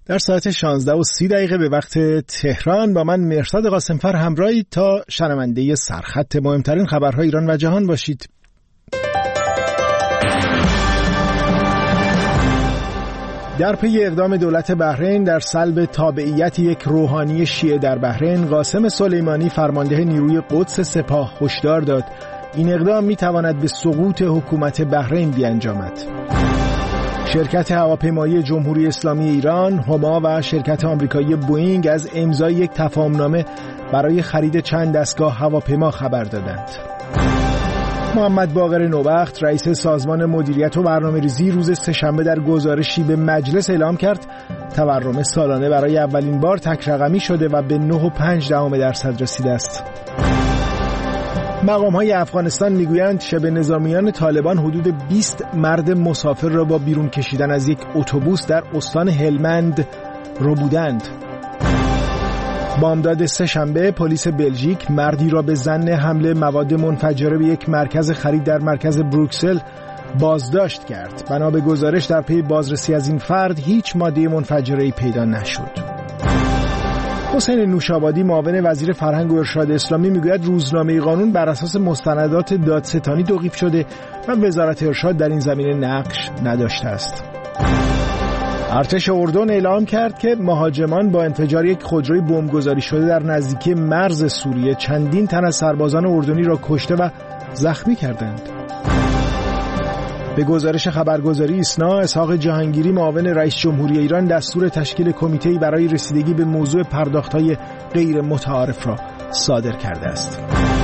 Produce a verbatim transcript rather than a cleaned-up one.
در ساعت شانزده و سی دقیقه به وقت تهران با من مرصاد قاسمفر همراهی تا شنونده سرخط مهمترین خبرهای ایران و جهان باشید. در پی اقدام دولت بحرین در سلب تابعیت یک روحانی شیعه در بحرین، قاسم سلیمانی فرمانده نیروی قدس سپاه هشدار داد این اقدام میتواند به سقوط حکومت بحرین بیانجامد. شرکت هواپیمایی جمهوری اسلامی ایران، هما و شرکت آمریکایی بوئینگ از امضای یک تفاهمنامه برای خرید چند دستگاه هواپیما خبر دادند. محمد باقر نوبخت رئیس سازمان مدیریت و برنامه‌ریزی روز سه‌شنبه در گزارشی به مجلس اعلام کرد تورم سالانه برای اولین بار تک رقمی شده و به نه و پنج دهم درصد رسیده است. مقام‌های افغانستان میگویند شبه نظامیان طالبان حدود بیست مرد مسافر را با بیرون کشیدن از یک اتوبوس در استان هلمند ربودند. بامداد سه‌شنبه پلیس بلژیک مردی را به ظن حمله مواد منفجره به یک مرکز خرید در مرکز بروکسل بازداشت کرد. بنا به گزارش در پی بازرسی از این فرد هیچ ماده منفجره‌ای پیدا نشد. حسین نوشابادی معاون وزیر فرهنگ و ارشاد اسلامی میگوید روزنامه قانون بر اساس مستندات دادستانی توقیف شده و وزارت ارشاد در این زمینه نقش نداشته است. ارتش اردن اعلام کرد که مهاجمان با انفجار یک خودروی بمبگذاری شده در نزدیکی مرز سوریه چندین تن از سربازان اردنی را کشته و زخمی کردند. به گزارش خبرگزاری ایسنا، اسحاق جهانگیری معاون رئیس جمهوری ایران دستور تشکیل کمیته‌ای برای رسیدگی به موضوع پرداخت‌های غیر متعارف را صادر کرده است.